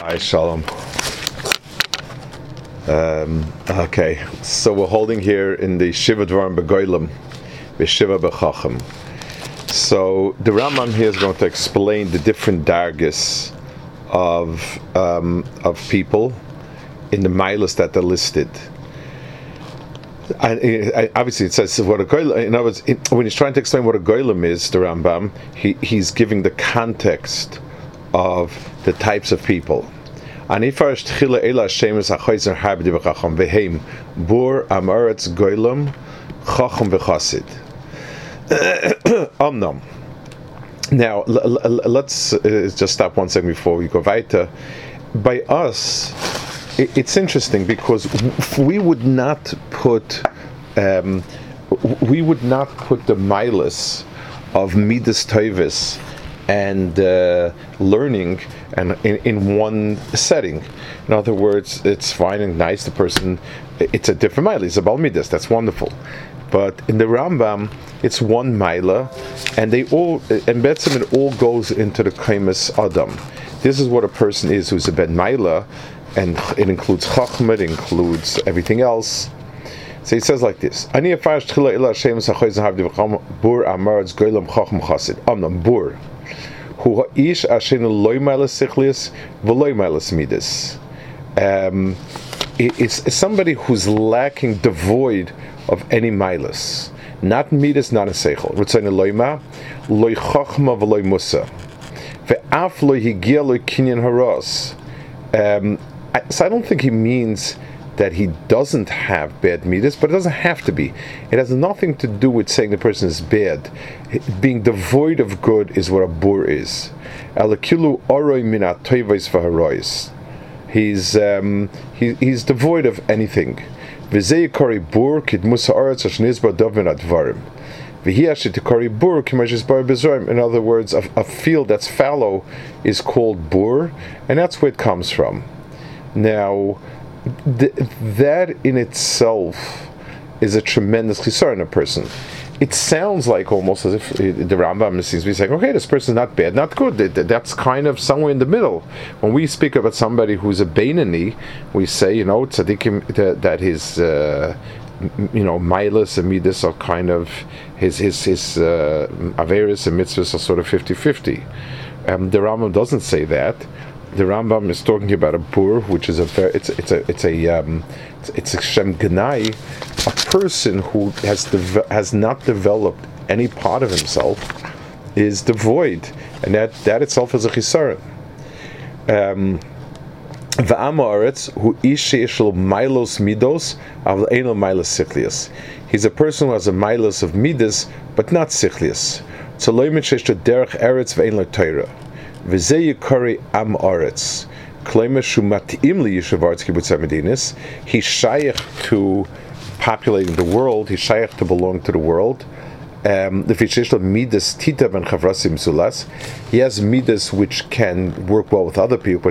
Hi, Shalom. Okay, so we're holding here in the Shiva Dvarim Begoylam, Shiva Bechacham. So the Rambam here is going to explain the different dargis of people in the milas that are listed. And obviously it says what a goylam. In other words, when he's trying to explain what a goylam is, the Rambam, he's giving the context of the types of people. And first, Chila Shemus Achoizer Habdi B'Chacham Vehem Bur Amaretz Goylam Chacham V'Chasid. Omnam. Now let's just stop 1 second before we go weiter. By us, it's interesting because we would not put the milas of midas tovis and learning and in one setting. In other words, it's fine and nice. The person, it's a different milah. It's a bal midas. That's wonderful. But in the Rambam, it's one milah, and they all, and betzim, it all goes into the kaimas adam. This is what a person is who's a ben milah, and it includes chachma, it includes everything else. So it says like this: Ani afash tchila ila Hashem sachoyz havdi v'cham bur amaretz goylam chacham chasid. Amnam bur hu haish ashenu loy milas sichlius v'loy milas midas. It's somebody who's lacking, devoid of any milas, not midas, not a seichel. Ritzon loyma loy chachma v'loy musa ve'af loy higia loy kinyan haros. So I don't think he means that he doesn't have bad midas, but it doesn't have to be. It has nothing to do with saying the person is bad. Being devoid of good is what a bur is. Elakilu oroi min atoivos v'harois. He's devoid of anything. V'zei kori bur kid musa aretz ashnizba dovin advarim. V'hiashitikori bur kimashis bar bezorim. In other words, a field that's fallow is called bur, and that's where it comes from. Now, that in itself is a tremendous chisar in a person. It sounds like almost as if the Rambam seems to be saying, okay, this person's not bad, not good. That's kind of somewhere in the middle. When we speak about somebody who's a Beinani, we say, tzaddikim, that his, milas and midas are kind of, his averis and mitzvahs are sort of 50-50. The Rambam doesn't say that. The Rambam is talking about a bur, which is it's a shem genai, a person who has not developed any part of himself, is devoid, and that itself is a chisaron. V'amaretz hu ish shel milos midos av eino milos sichlius. He's a person who has a milos of midas, but not sichlius. So lo yimitzesh to derech eretz ve'ein lo Torah. V'zei yikari am aretz. Klema shu mat'im li yishuv aretz kibbutz hamedinis. He's shaykh to populating the world. He's shaykh to belong to the world. Midas tita ben chavrasim zulas. He has midas which can work well with other people.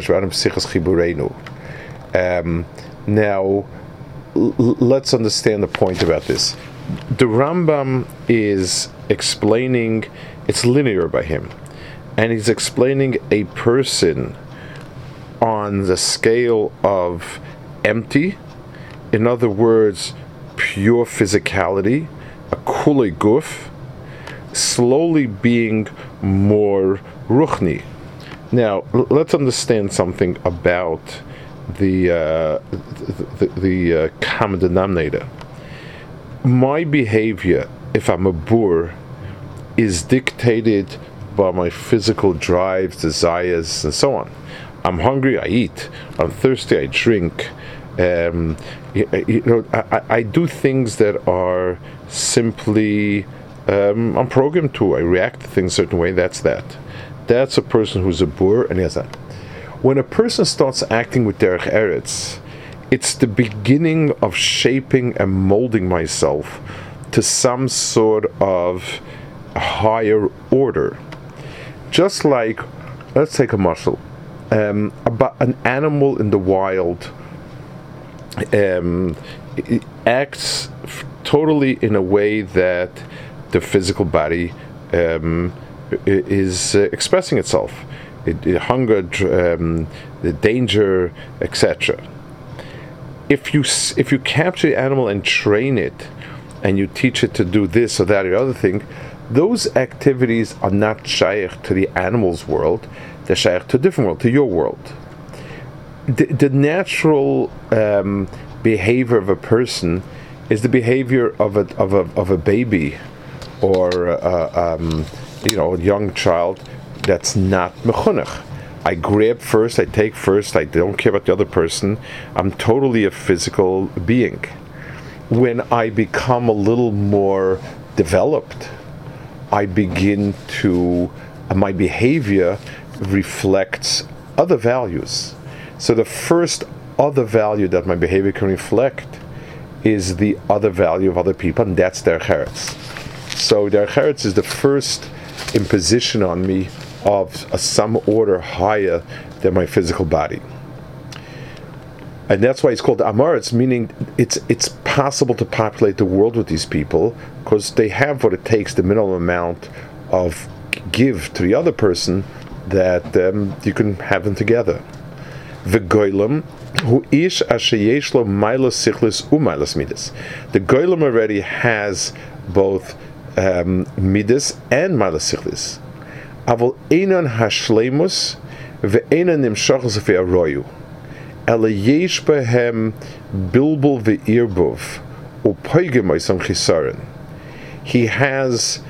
Now, let's understand the point about this. The Rambam is explaining, it's linear by him, and he's explaining a person on the scale of empty, in other words, pure physicality, a kulei guf, slowly being more ruchni. Now, let's understand something about the common denominator. My behavior, if I'm a bur, is dictated by my physical drives, desires, and so on. I'm hungry, I eat. I'm thirsty, I drink. I do things that are simply I'm programmed to. I react to things a certain way. That's a person who's a bur, and he has that. When a person starts acting with derech eretz, it's the beginning of shaping and molding myself to some sort of higher order. Just like, let's take a muscle. About an animal in the wild it acts totally in a way that the physical body is expressing itself. hunger, the danger, etc. If you capture the animal and train it, and you teach it to do this or that or the other thing, those activities are not shaykh to the animal's world, they're shaykh to a different world, to your world. The natural behavior of a person is the behavior of a baby or a young child that's not mechunech. I grab first, I take first, I don't care about the other person. I'm totally a physical being. When I become a little more developed, I begin to, my behavior reflects other values. So the first other value that my behavior can reflect is the other value of other people, and that's their cheretz. So their cheretz is the first imposition on me of some order higher than my physical body. And that's why it's called Amaretz, meaning it's possible to populate the world with these people, because they have what it takes, the minimum amount of give to the other person, that you can have them together. V'goylem hu ish asher yesh lo mailas sichlis umailas midas. The goylem already has both midas and mailas sichlis. Aval einon hashleimus ve'einon nimshachos afi aroyu. Ele yesh behem bilbul ve'irbov upoigem oisam chisaron. He has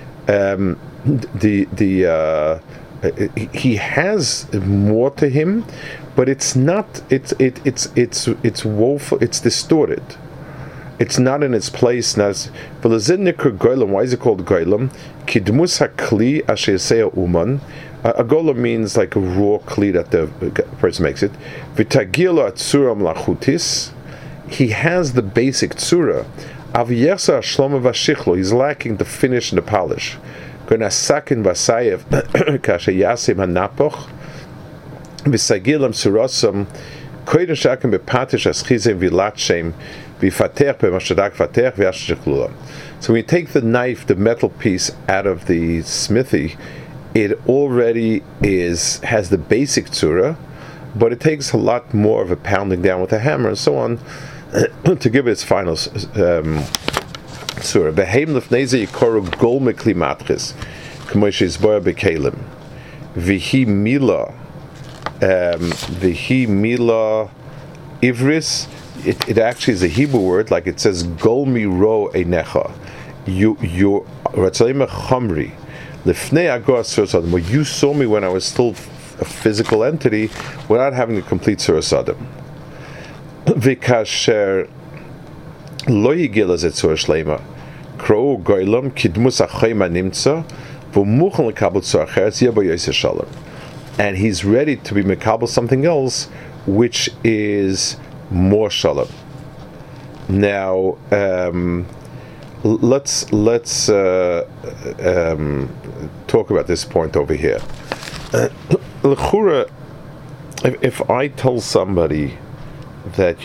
he has more to him, but it's not. It's woeful. It's distorted. It's not in its place. Why is it called goylem? Kidmus hakli asher yaseh uman. A golem means like a raw kli that the person makes it. V'tagilo atzura mlachutis. He has the basic tzura. Aviyasa shloma vashichlo. He's lacking the finish and the polish. G'nasakin vasayev kasher yasim hanapoch. V'sagilam surosam. Koydem shakim bepatish aschizem vilatchem. So when you take the knife, the metal piece out of the smithy, it already has the basic tzura, but it takes a lot more of a pounding down with a hammer and so on to give it its final tzura. Behem lefneze yikoru gol mekli matris, k'moshe yizboya bekelim, v'hi mila ivris. It actually is a Hebrew word, like it says "Golmi ro einecha." You ratzalima chamri lifnei agor surasadim. Well, you saw me when I was still a physical entity, without having a complete surasadim. Vikasher lo yigil as etzur shleima kro goylam kidmus achayma nimtza v'muchon lekabel tzur acheres yebo yosef shalom, and he's ready to be mekabel something else, which is more shalom. Now, let's talk about this point over here. L'chura, if I tell somebody that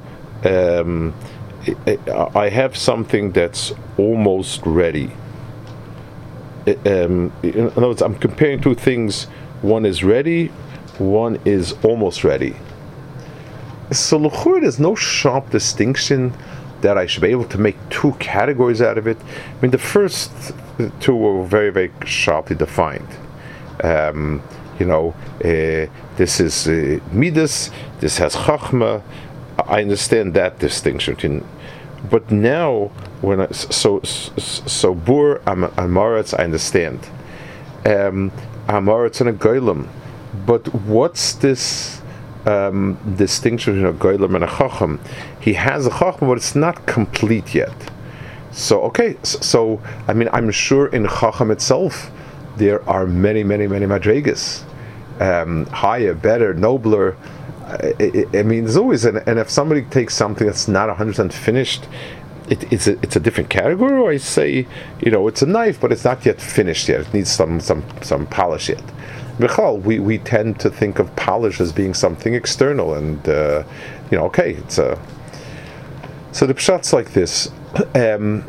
I have something that's almost ready. In other words, I'm comparing two things. One is ready, one is almost ready. So l'chura, there's no sharp distinction that I should be able to make two categories out of it. I mean, the first two were very, very sharply defined. This is midas, this has chachma. I understand that distinction. But now, when so bur amaretz, I understand. Amaretz and a goylem. But what's this distinction between a goylem and a chacham? He has a chacham, but it's not complete yet. So I mean, I'm sure in chacham itself there are many madrigas, higher, better, nobler. I mean, there's always and if somebody takes something that's not 100% finished, it's a different category. Or I say, it's a knife, but it's not yet finished yet. It needs some polish yet. We tend to think of polish as being something external, and it's a. So the pshat's like this: in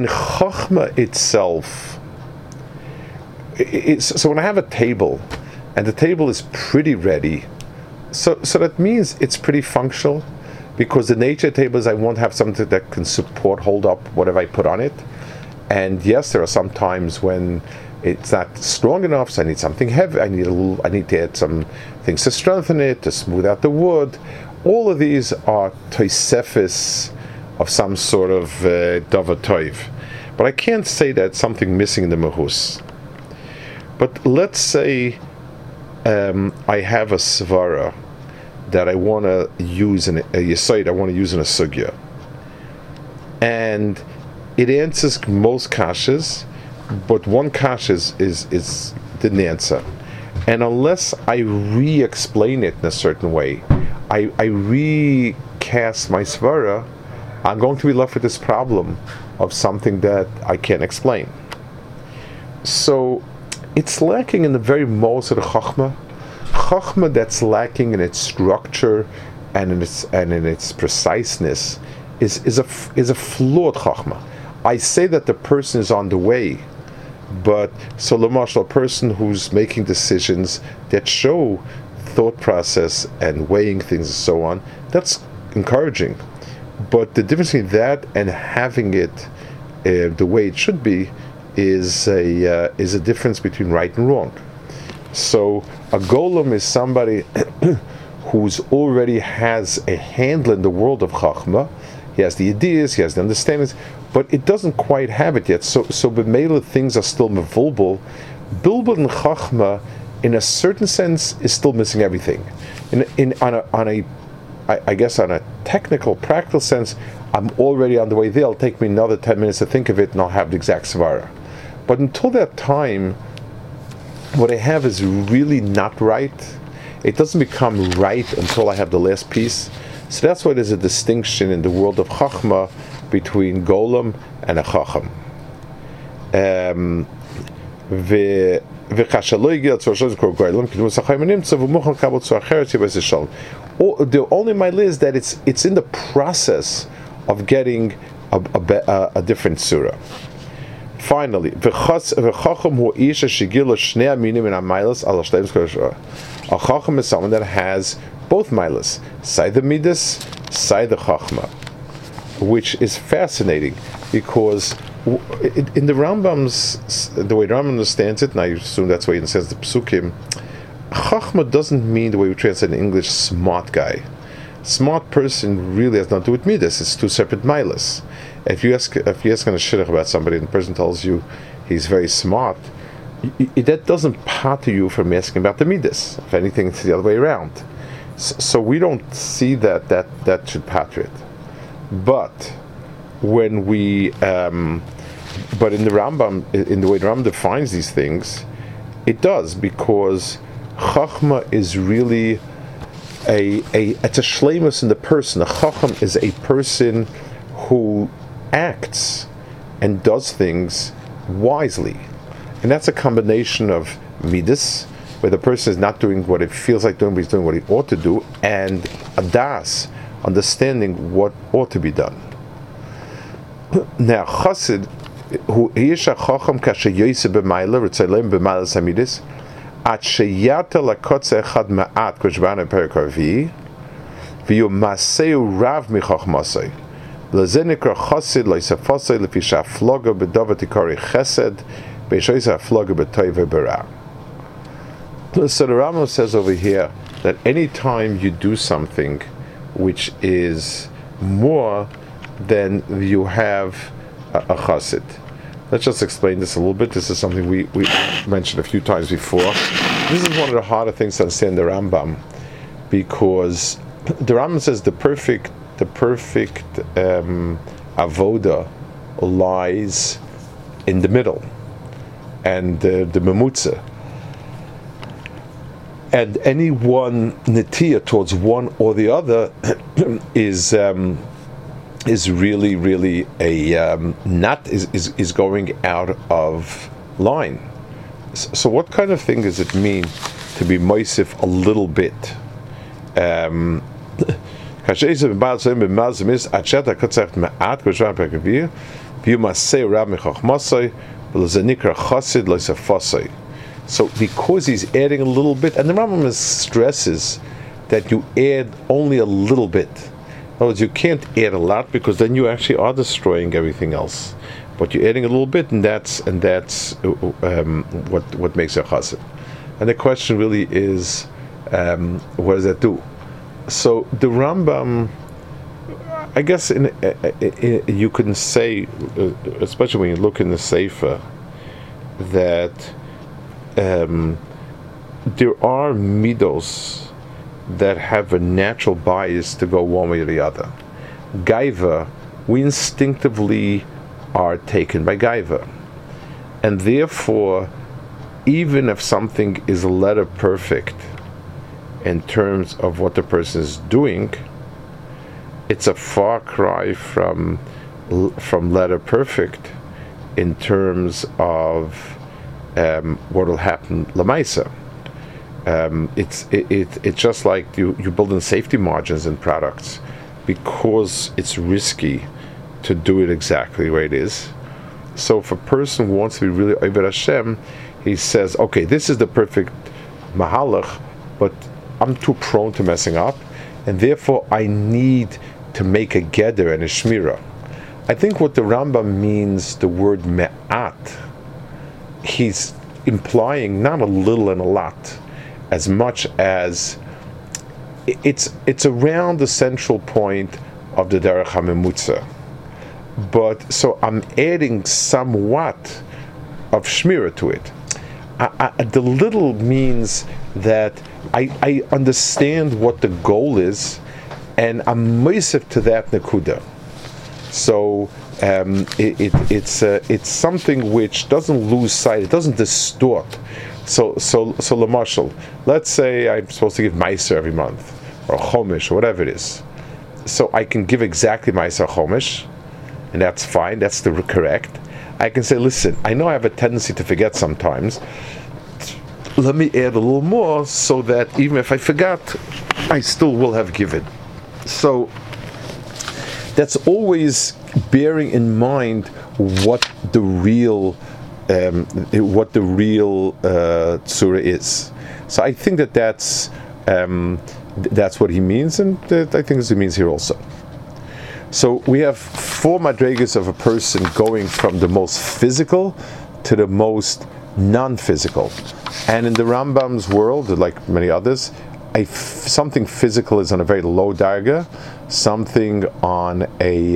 Chachma itself, so when I have a table, and the table is pretty ready. So that means it's pretty functional, because the nature table is I won't have something that can hold up whatever I put on it. And yes, there are some times when it's not strong enough, so I need something heavy. I need to add some things to strengthen it, to smooth out the wood. All of these are toisefis of some sort of davar toiv. But I can't say that something missing in the mahus. But let's say I have a svara that I want to use in a yesod, I want to use in a sugya, and it answers most kashas, but one kasha is didn't answer, and unless I re-explain it in a certain way, I recast my svara, I'm going to be left with this problem of something that I can't explain. So it's lacking in the very most of the chachma. Chachma that's lacking in its structure and in its preciseness is a flawed chachma. I say that the person is on the way, but so l'mashal, a person who's making decisions that show thought process and weighing things and so on, that's encouraging. But the difference between that and having it the way it should be is a difference between right and wrong. So a golem is somebody who's already has a handle in the world of chachma. He has the ideas, he has the understandings, but it doesn't quite have it yet. So b'meila things are still mevulbul. Bilbul and chachma, in a certain sense, is still missing everything. I guess on a technical, practical sense, I'm already on the way there. It'll take me another 10 minutes to think of it, and I'll have the exact svara. But until that time, what I have is really not right. It doesn't become right until I have the last piece. So that's why there's a distinction in the world of chachma between golem and a chacham. The only mile is that it's in the process of getting a different surah. Finally, a chacham is someone that has both milas, side the midas, side the chachma, which is fascinating because in the Rambam's, the way Rambam understands it, and I assume that's the way he understands the psukim, chachma doesn't mean the way we translate in English, smart guy. Smart person really has nothing to do with midas. It's two separate milas. If you ask on a shidduch about somebody and the person tells you he's very smart, that doesn't pater you from asking about the midas. If anything, it's the other way around. So we don't see that should pater it. But when we, but in the Rambam, in the way the Rambam defines these things, it does, because chachma is really it's a shleimus in the person. A chacham is a person who acts and does things wisely, and that's a combination of midas, where the person is not doing what it feels like doing, but he's doing what he ought to do, and adas, understanding what ought to be done. Now, chassid, who yisha chacham kashe yoyse b'mayla ritzalem b'mayla samidis at sheyata lakotze echad ma'at k'shvana perikarvi v'yu maseu rav michachmasei lezenikra chassid loisafosei lefisha floga b'davar tikari chesed b'shoysa floga b'toive b'ra. So the Rambam says over here that any time you do something which is more than you have a chassid. Let's just explain this a little bit. This is something we mentioned a few times before. This is one of the harder things to understand the Rambam, because the Rambam says the perfect avoda lies in the middle, and the memutza. And any one netiya towards one or the other is really a is going out of line. So what kind of thing does it mean to be moisif a little bit? So because he's adding a little bit, and the Rambam stresses that you add only a little bit. In other words, you can't add a lot because then you actually are destroying everything else. But you're adding a little bit, and that's what makes a chassid. And the question really is, what does that do? So the Rambam, I guess, you can say, especially when you look in the Sefer, that there are midos that have a natural bias to go one way or the other. Gaiva, we instinctively are taken by Gaiva. And therefore, even if something is letter perfect in terms of what the person is doing, it's a far cry from letter perfect in terms of what will happen lamaisa. It's just like you build in safety margins in products because it's risky to do it exactly the way it is. So if a person wants to be really Oved Hashem, he says, okay, this is the perfect mahalach, but I'm too prone to messing up, and therefore I need to make a geder and a shmira. I think what the Rambam means, the word me'at, he's implying not a little and a lot, as much as it's around the central point of the Derech HaMemutza. But so I'm adding somewhat of shmira to it. The little means that I understand what the goal is, and I'm meisef to that nekuda. So it's something which doesn't lose sight. It doesn't distort. So Lamashal, let's say I'm supposed to give Meiser every month, or Chomish, or whatever it is. So I can give exactly Meiser Chomish, and that's fine, that's the correct. I can say, listen, I know I have a tendency to forget sometimes. Let me add a little more so that even if I forgot, I still will have given. So that's always bearing in mind what the real tzura is. So I think that's what he means, and I think that's what he means here also. So we have four madregas of a person going from the most physical to the most non-physical. And in the Rambam's world, like many others, something physical is on a very low darga, something on a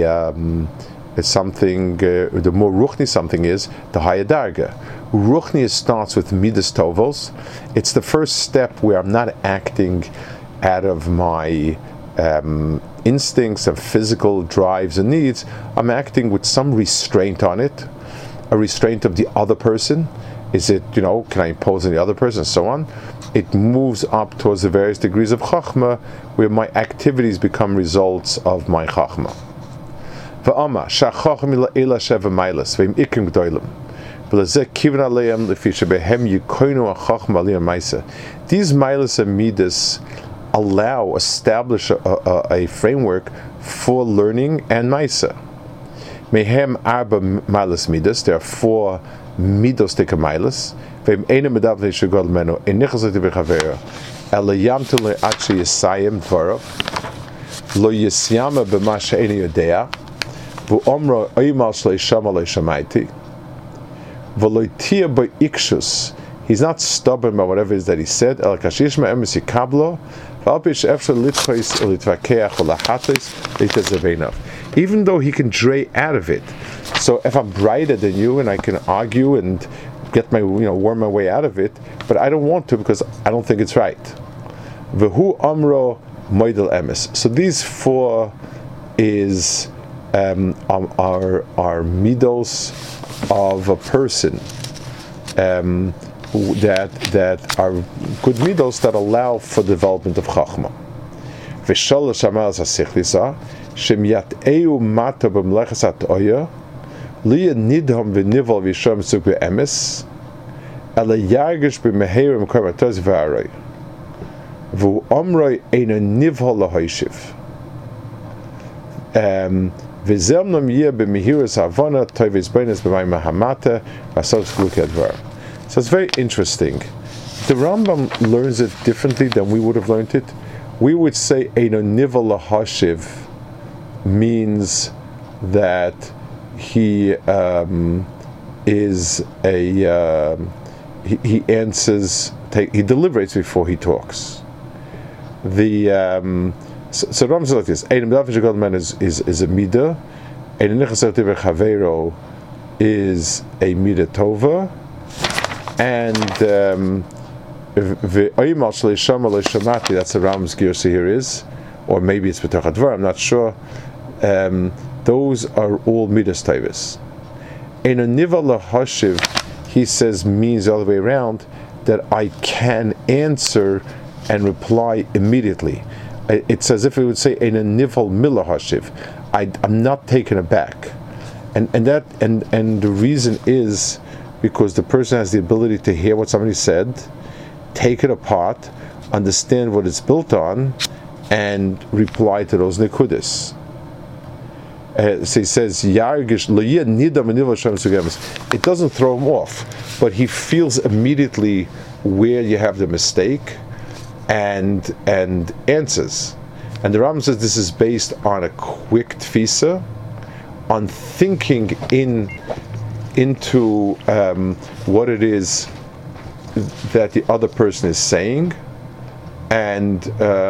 the more ruchni something is, the higher darga. Ruchni starts with midas tovos. It's the first step where I'm not acting out of my instincts and physical drives and needs. I'm acting with some restraint on it, a restraint of the other person. Is it, can I impose on the other person, and so on? It moves up towards the various degrees of chachma, where my activities become results of my chachma. V'ama shachacham ila sheva mailas v'im ikim gdoilim v'lezeh kivin aleim lefi shebehem yikoinu hachachma aliyah ma'isa. These mailas and midas establish a framework for learning and ma'isa. Mehem arba mailas midas. There are four midos tika mailas. V'im eina medav leishugol menu enichazati b'chavera ela yamtu le'atshi yisayim dvarav lo yisyama b'ma she'eni yodea v'omro oimal shleishama leishamaiti v'loitia b'ikshus. He's not stubborn about whatever it is that he said. El kashish ma'emes yikablo v'alpish efshar litchois ulitvakeach ulachatis litazavenav. Even though he can dray out of it. So if I'm brighter than you and I can argue and get my, worm my way out of it, but I don't want to because I don't think it's right. V'hu amro moidel emes. So these four is are midos of a person that are good midos that allow for development of chachma. V'shalosh amalas hasichlisah shem yat'eu mata b'mlechas ha'toya liya nidham v'nival v'yisham zug v'emes ala yargish b'meherim karmatoz v'aroi v'u omroi eina nivhal lahoishiv v'zem nam yeh b'mehiras havana toivis b'nez b'mayim ha'hamata v'asot gluk yadvar. So it's very interesting. The Rambam learns it differently than we would have learned it. We would say Eino Nivel Lahashiv means that he is a he answers, he deliberates before he talks. The so Rambam says like this: Eino Nivel man is a midah. Eino Nichas Divrei Chavero is a midah tova, and that's the Rambam's Girsa here is, or maybe it's B'tach Advar, I'm not sure. Those are all midas tovas. In a nivel lahashiv, he says means the other way around, that I can answer and reply immediately. It's as if it would say in a nivel milahashiv, I'm not taken aback, and the reason is because the person has the ability to hear what somebody said, take it apart, understand what it's built on, and reply to those nekudas. So he says, it doesn't throw him off, but he feels immediately where you have the mistake and answers. And the Rambam says this is based on a quick tfisa, on thinking into what it is that the other person is saying, and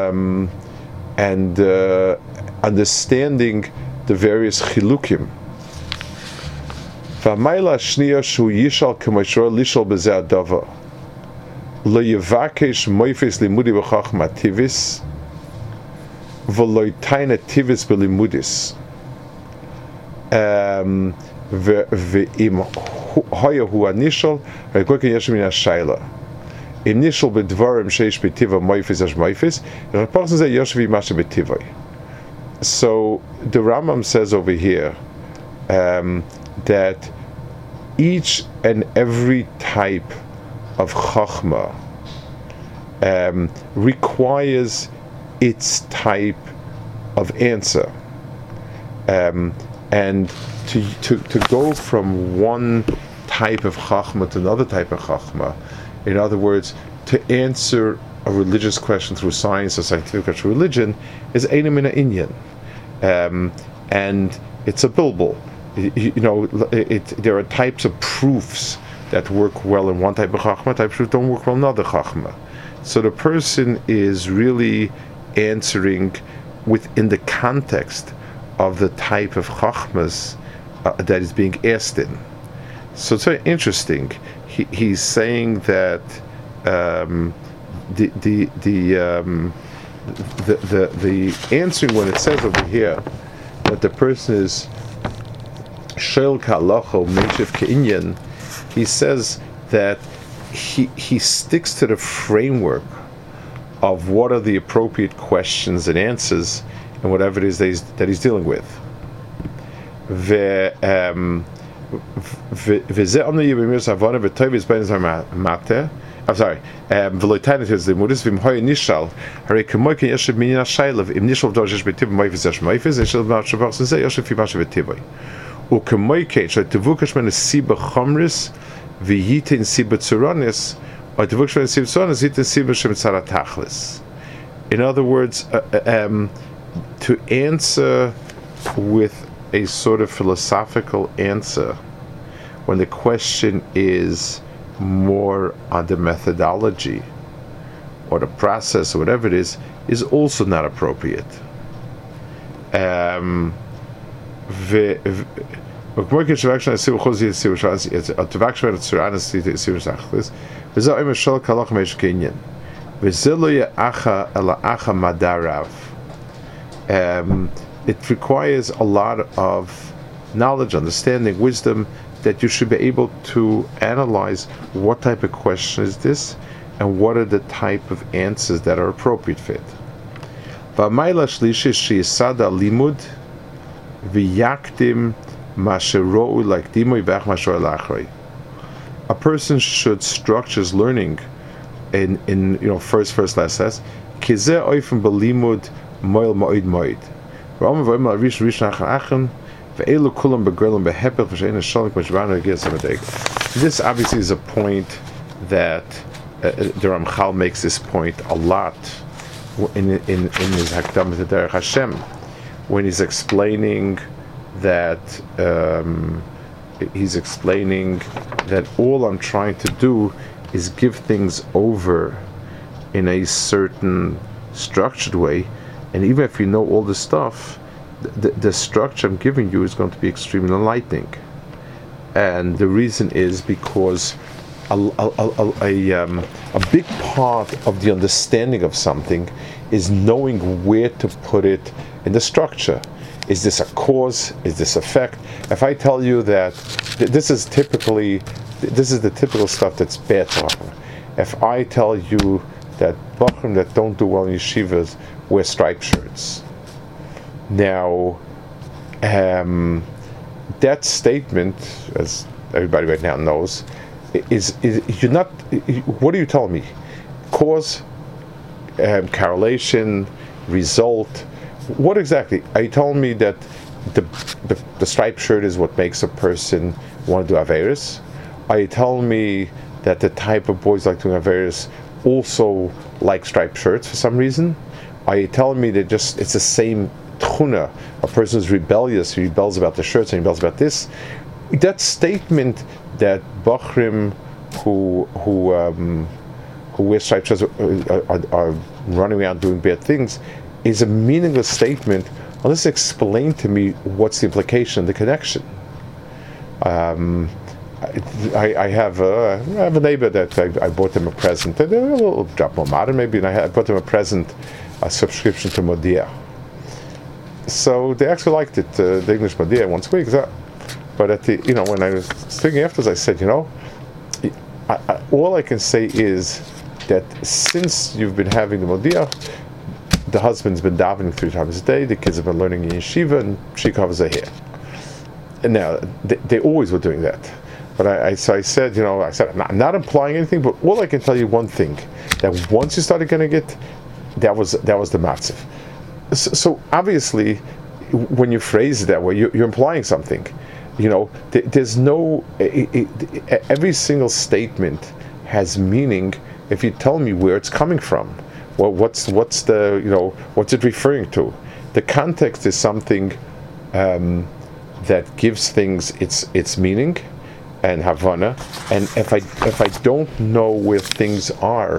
understanding the various chilukim. V'mayla shniya shu yishal k'moshor lishal b'zeh adava lo yevakesh moifes limudi v'chachma tivis v'lo ytaina tivis b'limudis v'im hoya hu anishal ha'kokin yesh min ha'shayla im nishal b'dvarim sheish b'tiva moifes ash moifes ha'parson zeh yosh v'imasha b'tivai. So the Rambam says over here that each and every type of chachma requires its type of answer, and to go from one type of chachma to another type of chachma, in other words, to answer a religious question through science or scientific question through religion, is eina mina inyan, and it's a bilbul. There are types of proofs that work well in one type of chachma, types of proofs don't work well in another chachma. So the person is really answering within the context of the type of chachmas that is being asked in. So it's very interesting. He's saying that the answering, when it says over here that the person is shel kalacho meishiv keinyan, he says that he sticks to the framework of what are the appropriate questions and answers and whatever it is that he's dealing with. I'm sorry. So the in other words, to answer with a sort of philosophical answer when the question is more on the methodology or the process or whatever it is also not appropriate. It requires a lot of knowledge, understanding, wisdom, that you should be able to analyze what type of question is this and what are the type of answers that are appropriate for it. A person should structure his learning in first lessons. This obviously is a point that the Ramchal makes this point a lot in his Hakdamat Derech Hashem, when he's explaining that all I'm trying to do is give things over in a certain structured way, and even if you know all the stuff, the structure I'm giving you is going to be extremely enlightening. And the reason is because a big part of the understanding of something is knowing where to put it in the structure. Is this a cause? Is this effect? If I tell you that this is the typical stuff that's bad talking. If I tell you that Bachrim that don't do well in yeshivas wear striped shirts, now that statement, as everybody right now knows, is you're not. What are you telling me? Cause, correlation, result. What exactly? Are you telling me that the striped shirt is what makes a person want to do Averis? Are you telling me that the type of boys like doing Averis also like striped shirts for some reason? Are you telling me that it's the same tchuna? A person is rebellious, he rebels about the shirts and he rebels about this. That statement that Bachrim who wear striped shirts are running around doing bad things is a meaningless statement unless explain to me what's the implication, the connection. I have a neighbor that I bought them a present. They're a little drop more modern maybe, and I bought them a present, a subscription to Modia. So they actually liked it, the English Modia once a week. But at the when I was thinking afterwards, I said, all I can say is that since you've been having the Modia, the husband's been davening 3 times a day, the kids have been learning in yeshiva, and she covers her hair. And now they always were doing that. But I said, I'm not implying anything, but all I can tell you one thing, that once you started getting it, that was the matziv. So obviously, when you phrase it that way, you're implying something. There's no every single statement has meaning if you tell me where it's coming from. Well, what's it referring to? The context is something that gives things its meaning and havana. And if I don't know where things are,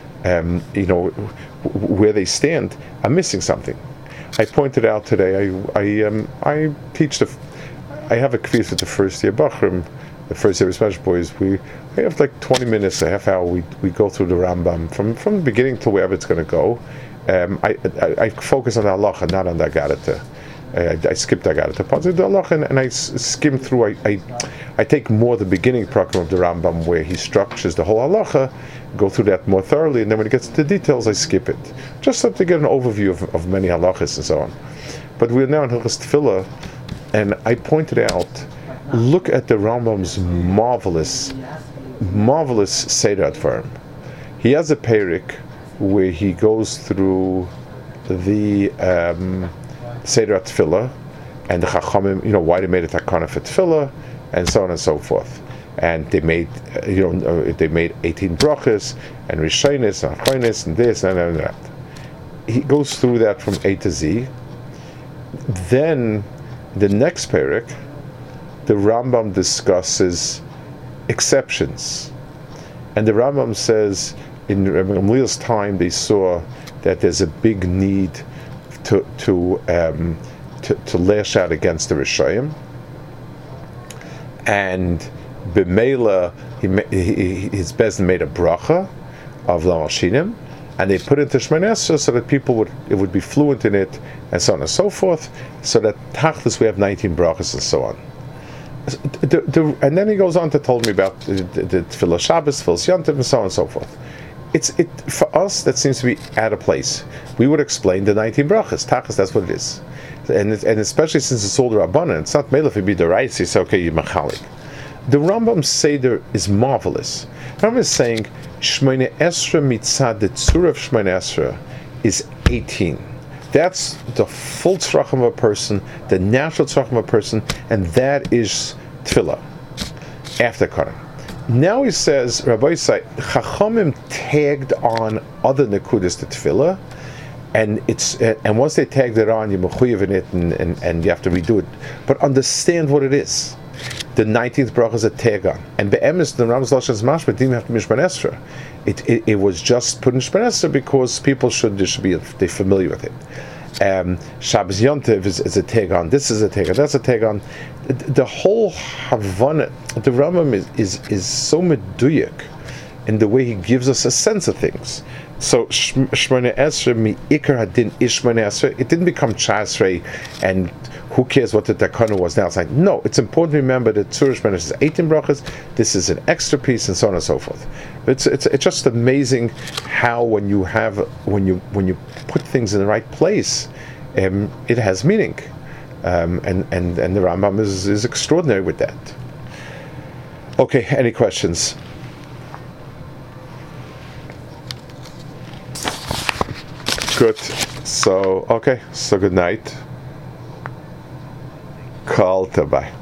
where they stand, I'm missing something. I pointed out today. I teach I have a quiz with the first year Bachrim, the first year Special Boys. We have like 20 minutes, a half hour. We go through the Rambam from the beginning to wherever it's going to go. I focus on the halacha, not on the Agarata. I skipped the Agarata parts of the halacha, and I skim through. I take more the beginning program of the Rambam where he structures the whole halacha, go through that more thoroughly, and then when it gets to the details, I skip it, just so to get an overview of many halachas and so on. But we're now in Hilchos Tefillah, and I pointed out, look at the Rambam's marvelous Seder Advarim. He has a perik where he goes through the Seder Tefillah and the Chachamim, why they made a takana for Tefillah, and so on and so forth. And they made, they made 18 brachas and rishonis and achronis and this and that. He goes through that from A to Z. Then the next parak, the Rambam discusses exceptions, and the Rambam says in Rabbi Gamliel's time they saw that there's a big need to lash out against the Rishayim, and b'meila his Bezdin made a bracha of Lamashinim, and they put it into Shmoneh Esrei so that people would be fluent in it, and so on and so forth, so that Tachlis we have 19 brachas and so on. And then he goes on to tell me about the Tefillah Shabbos, Tefillah Yontif, and so on and so forth. For us that seems to be out of place. We would explain the 19 brachas. Tachlis, that's what it is, and especially since it's all the Rabbanan, it's not Melech if be the right. It's okay, you machalik. The Rambam Seder is marvelous. The Rambam is saying Shmoneh Esrei mitzad the tzura of Shmoneh Esrei is 18. That's the full tzrachim of a person, the natural tzrachim of a person, and that is tefillah after Kohen. Now he says, Rabbi say, Chachamim tagged on other nekudas to tefillah, and once they tagged it on, you're mechuyev in it, and you have to redo it. But understand what it is. The 19th bracha is a tag on, and be'emes the Rambam's lashon mashma didn't have to mishpan esra. It was just put in mishpan esra because people should be they're familiar with it. Shabbos Yontiv is a tag on. This is a tag on. That's a tag on. The whole Havana, the Rambam is so meduyik in the way he gives us a sense of things. So Shmona Esrei mi Ikar Hadin Ishmona Esrei. It didn't become Chasrei, and who cares what the Takana was now? It's like, no, it's important to remember that Tzur Shmona is 18 brachas. This is an extra piece, and so on and so forth. It's just amazing how when you put things in the right place, it has meaning, and the Rambam is extraordinary with that. Okay, any questions? Good. So good night. Call to bye.